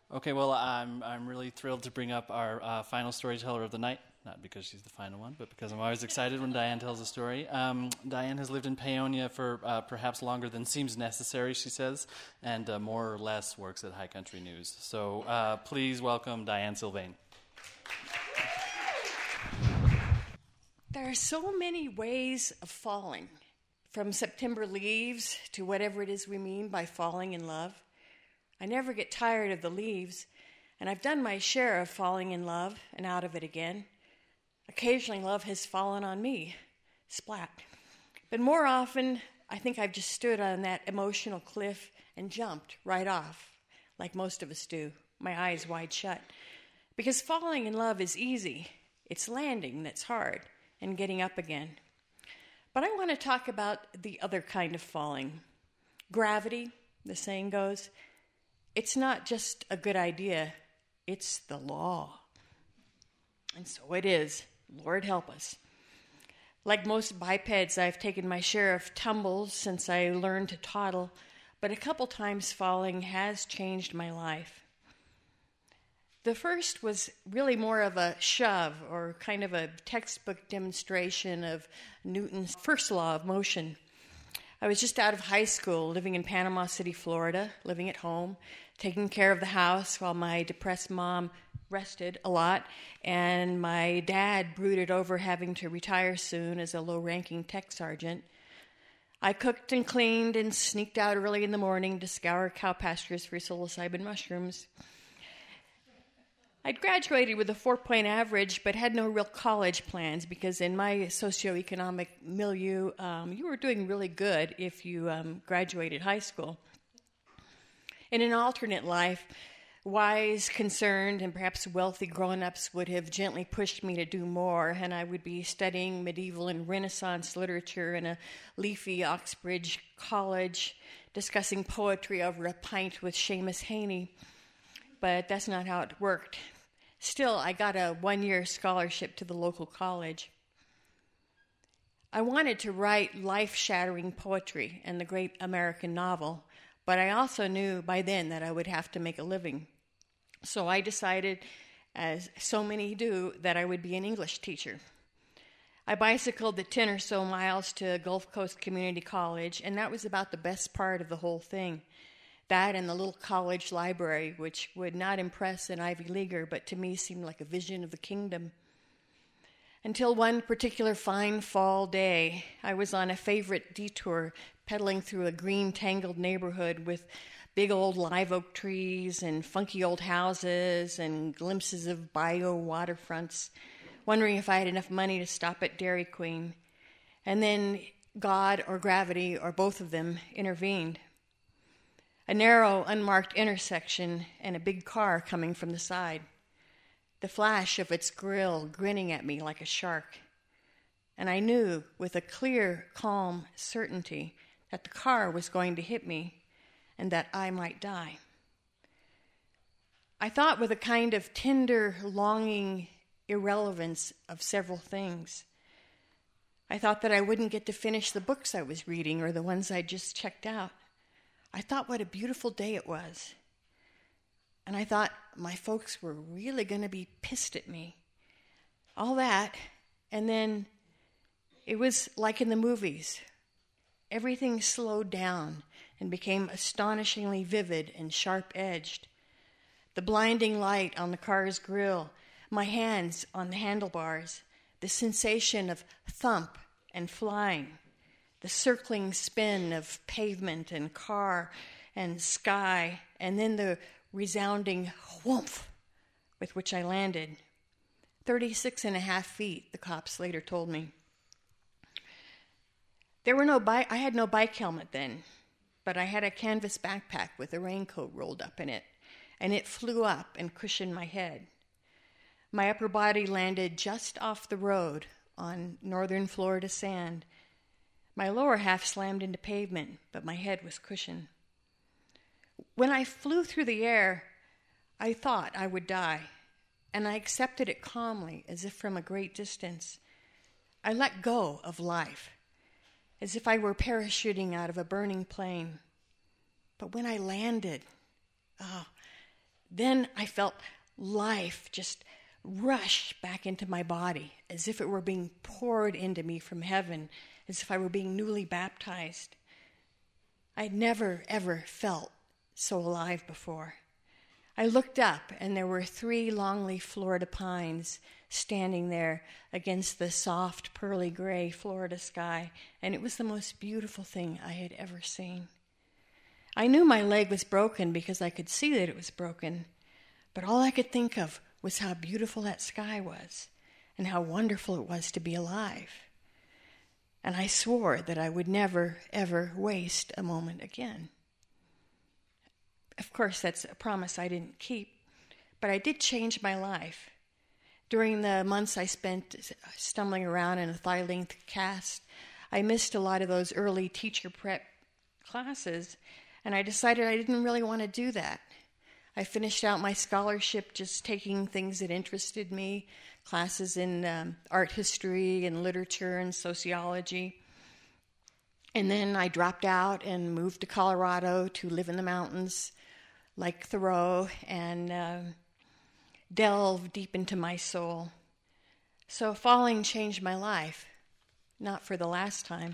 Okay, well, I'm really thrilled to bring up our final storyteller of the night. Not because she's the final one, but because I'm always excited when Diane tells a story. Diane has lived in Paonia for perhaps longer than seems necessary, she says, and more or less works at High Country News. So please welcome Diane Sylvain. There are so many ways of falling, from September leaves to whatever it is we mean by falling in love. I never get tired of the leaves, and I've done my share of falling in love and out of it again. Occasionally, love has fallen on me, splat. But more often, I think I've just stood on that emotional cliff and jumped right off, like most of us do, my eyes wide shut. Because falling in love is easy. It's landing that's hard, and getting up again. But I want to talk about the other kind of falling. Gravity, the saying goes. It's not just a good idea, it's the law. And so it is. Lord help us. Like most bipeds, I've taken my share of tumbles since I learned to toddle, but a couple times falling has changed my life. The first was really more of a shove, or kind of a textbook demonstration of Newton's first law of motion. I was just out of high school, living in Panama City, Florida, living at home, taking care of the house while my depressed mom rested a lot, and my dad brooded over having to retire soon as a low-ranking tech sergeant. I cooked and cleaned and sneaked out early in the morning to scour cow pastures for psilocybin mushrooms. I'd graduated with a 4-point average, but had no real college plans because in my socioeconomic milieu, you were doing really good if you graduated high school. In an alternate life, wise, concerned, and perhaps wealthy grown-ups would have gently pushed me to do more, and I would be studying medieval and Renaissance literature in a leafy Oxbridge college, discussing poetry over a pint with Seamus Haney. But that's not how it worked. Still, I got a 1-year scholarship to the local college. I wanted to write life-shattering poetry and the great American novel, but I also knew by then that I would have to make a living. So I decided, as so many do, that I would be an English teacher. I bicycled the 10 or so miles to Gulf Coast Community College, and that was about the best part of the whole thing. That and the little college library, which would not impress an Ivy Leaguer, but to me seemed like a vision of the kingdom. Until one particular fine fall day, I was on a favorite detour, pedaling through a green, tangled neighborhood with big old live oak trees and funky old houses and glimpses of bio waterfronts, wondering if I had enough money to stop at Dairy Queen. And then God or gravity or both of them intervened. A narrow, unmarked intersection and a big car coming from the side. The flash of its grill grinning at me like a shark. And I knew with a clear, calm certainty that the car was going to hit me and that I might die. I thought with a kind of tender, longing irrelevance of several things. I thought that I wouldn't get to finish the books I was reading or the ones I'd just checked out. I thought what a beautiful day it was. And I thought my folks were really going to be pissed at me. All that, and then it was like in the movies. Everything slowed down and became astonishingly vivid and sharp-edged. The blinding light on the car's grill, my hands on the handlebars, the sensation of thump and flying, the circling spin of pavement and car and sky, and then the resounding whoomph with which I landed. 36.5 feet, the cops later told me. I had no bike helmet then, but I had a canvas backpack with a raincoat rolled up in it, and it flew up and cushioned my head. My upper body landed just off the road on northern Florida sand. My lower half slammed into pavement, but my head was cushioned. When I flew through the air, I thought I would die, and I accepted it calmly, as if from a great distance. I let go of life, as if I were parachuting out of a burning plane. But when I landed, Then I felt life just rush back into my body, as if it were being poured into me from heaven, as if I were being newly baptized. I'd never, ever felt so alive before. I looked up, and there were 3 longleaf Florida pines standing there against the soft, pearly gray Florida sky, and it was the most beautiful thing I had ever seen. I knew my leg was broken because I could see that it was broken, but all I could think of was how beautiful that sky was and how wonderful it was to be alive. And I swore that I would never, ever waste a moment again. Of course, that's a promise I didn't keep, but I did change my life. During the months I spent stumbling around in a thigh-length cast, I missed a lot of those early teacher prep classes, and I decided I didn't really want to do that. I finished out my scholarship just taking things that interested me, classes in art history and literature and sociology. And then I dropped out and moved to Colorado to live in the mountains like Thoreau and delve deep into my soul. So falling changed my life, not for the last time.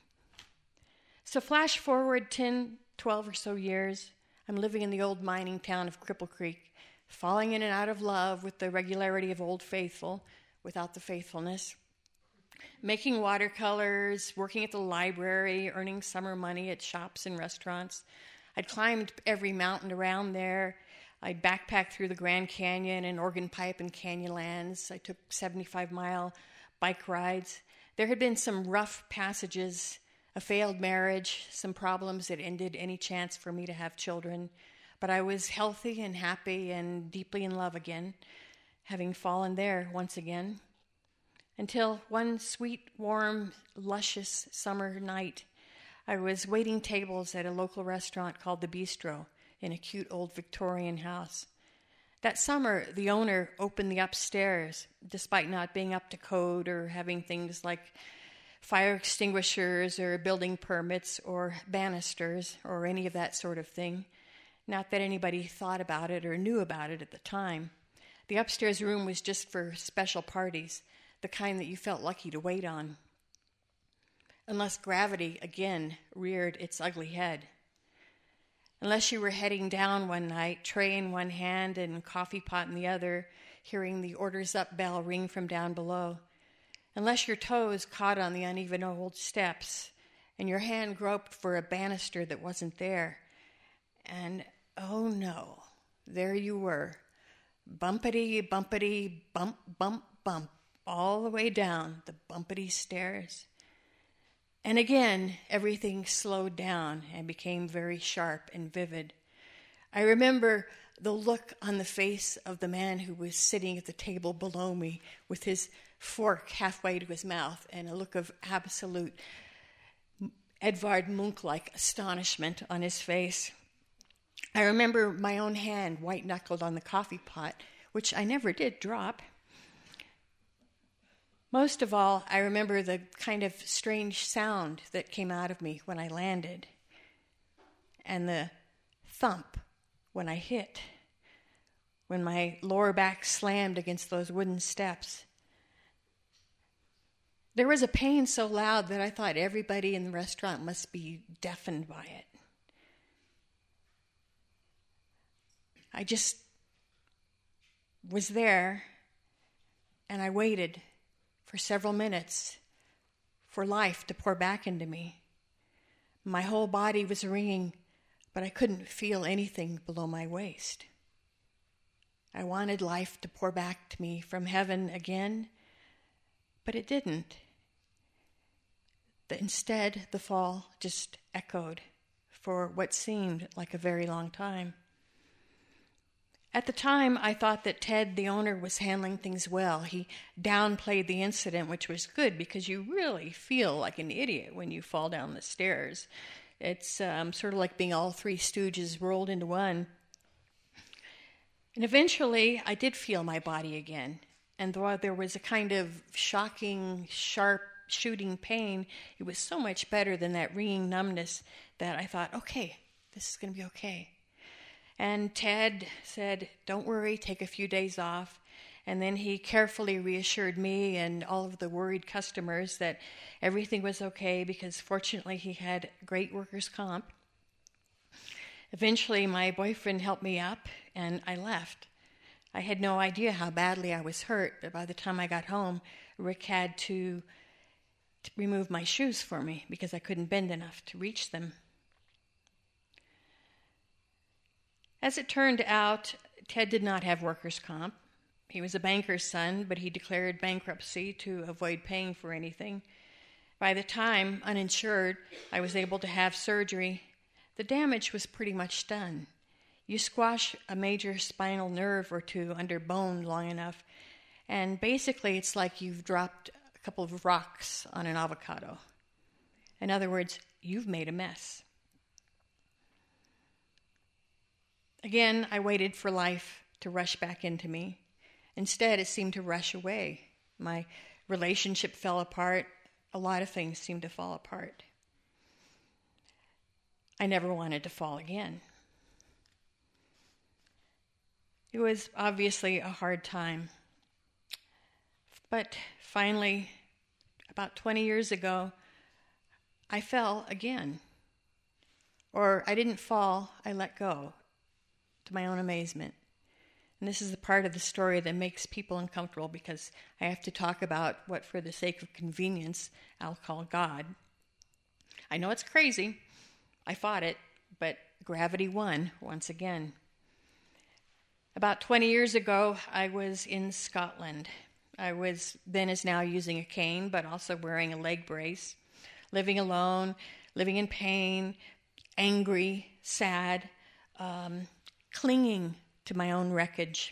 So flash forward 10, 12 or so years, I'm living in the old mining town of Cripple Creek, falling in and out of love with the regularity of Old Faithful without the faithfulness, making watercolors, working at the library, earning summer money at shops and restaurants. I'd climbed every mountain around there. I'd backpacked through the Grand Canyon and Organ Pipe and Canyonlands. I took 75-mile bike rides. There had been some rough passages, a failed marriage, some problems that ended any chance for me to have children. But I was healthy and happy and deeply in love again, having fallen there once again. Until one sweet, warm, luscious summer night, I was waiting tables at a local restaurant called The Bistro in a cute old Victorian house. That summer, the owner opened the upstairs, despite not being up to code or having things like fire extinguishers or building permits or banisters or any of that sort of thing. Not that anybody thought about it or knew about it at the time. The upstairs room was just for special parties, the kind that you felt lucky to wait on. Unless gravity, again, reared its ugly head. Unless you were heading down one night, tray in one hand and coffee pot in the other, hearing the orders up bell ring from down below. Unless your toes caught on the uneven old steps and your hand groped for a banister that wasn't there. And oh no, there you were, bumpity, bumpity, bump, bump, bump, all the way down the bumpity stairs. And again, everything slowed down and became very sharp and vivid. I remember the look on the face of the man who was sitting at the table below me with his fork halfway to his mouth and a look of absolute Edvard Munch-like astonishment on his face. I remember my own hand white-knuckled on the coffee pot, which I never did drop. Most of all, I remember the kind of strange sound that came out of me when I landed, and the thump when I hit, when my lower back slammed against those wooden steps. There was a pain so loud that I thought everybody in the restaurant must be deafened by it. I just was there, and I waited for several minutes for life to pour back into me. My whole body was ringing, but I couldn't feel anything below my waist. I wanted life to pour back to me from heaven again, but it didn't. Instead, the fall just echoed for what seemed like a very long time. At the time, I thought that Ted, the owner, was handling things well. He downplayed the incident, which was good because you really feel like an idiot when you fall down the stairs. It's sort of like being all three stooges rolled into one. And eventually, I did feel my body again. And though there was a kind of shocking, sharp, shooting pain, it was so much better than that ringing numbness that I thought, okay, this is going to be okay. And Ted said, "Don't worry, take a few days off." And then he carefully reassured me and all of the worried customers that everything was okay because fortunately he had great workers' comp. Eventually, my boyfriend helped me up and I left. I had no idea how badly I was hurt, but by the time I got home, Rick had to remove my shoes for me because I couldn't bend enough to reach them. As it turned out, Ted did not have workers' comp. He was a banker's son, but he declared bankruptcy to avoid paying for anything. By the time, uninsured, I was able to have surgery, the damage was pretty much done. You squash a major spinal nerve or two under bone long enough, and basically it's like you've dropped a couple of rocks on an avocado. In other words, you've made a mess. Again, I waited for life to rush back into me. Instead, it seemed to rush away. My relationship fell apart. A lot of things seemed to fall apart. I never wanted to fall again. It was obviously a hard time. But finally, about 20 years ago, I fell again. Or I didn't fall, I let go, to my own amazement. And this is the part of the story that makes people uncomfortable because I have to talk about what, for the sake of convenience, I'll call God. I know it's crazy. I fought it, but gravity won once again. About 20 years ago, I was in Scotland. I was then as now using a cane, but also wearing a leg brace, living alone, living in pain, angry, sad, clinging to my own wreckage.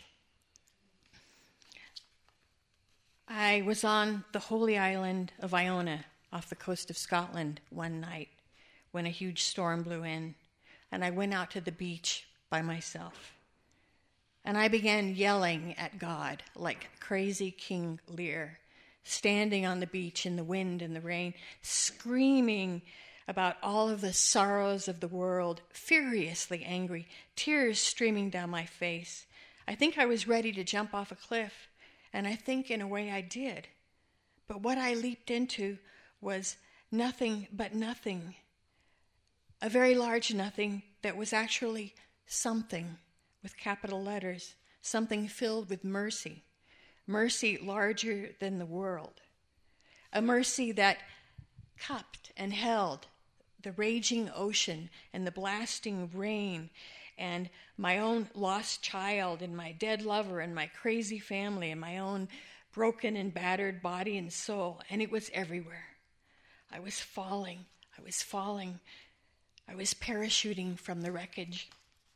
I was on the holy island of Iona off the coast of Scotland one night when a huge storm blew in, and I went out to the beach by myself. And I began yelling at God like crazy King Lear, standing on the beach in the wind and the rain, screaming about all of the sorrows of the world, furiously angry, tears streaming down my face. I think I was ready to jump off a cliff, and I think in a way I did. But what I leaped into was nothing but nothing, a very large nothing that was actually something with capital letters, something filled with mercy, mercy larger than the world, a mercy that cupped and held the raging ocean and the blasting rain and my own lost child and my dead lover and my crazy family and my own broken and battered body and soul, and it was everywhere. I was falling, I was parachuting from the wreckage.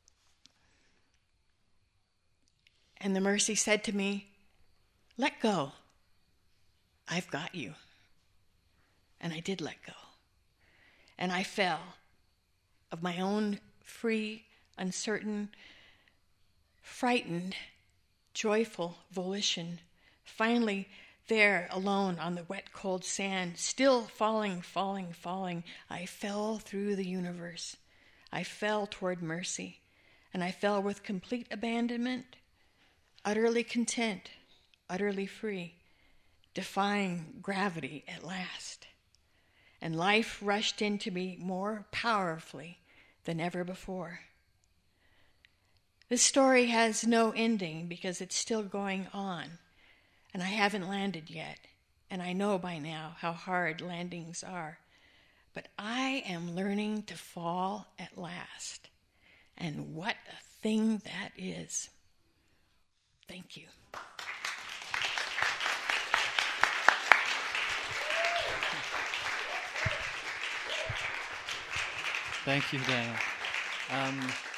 And the mercy said to me, "Let go. I've got you." And I did let go. And I fell of my own free, uncertain, frightened, joyful volition, finally there alone on the wet, cold sand, still falling, I fell through the universe. I fell toward mercy, and I fell with complete abandonment, utterly content, utterly free, defying gravity at last. And life rushed into me more powerfully than ever before. This story has no ending because it's still going on, and I haven't landed yet, and I know by now how hard landings are. But I am learning to fall at last, and what a thing that is. Thank you. Thank you, Daniel.